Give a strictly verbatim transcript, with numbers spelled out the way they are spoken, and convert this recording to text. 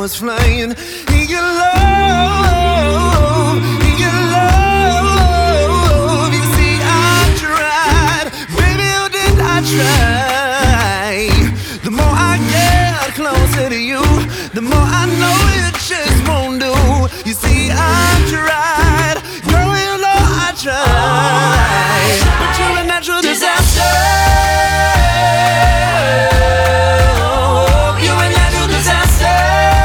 was flying. In your love, in your love. You see, I tried, baby, oh, did I try. The more I get closer to you, the more I know it just won't do. You see, I tried.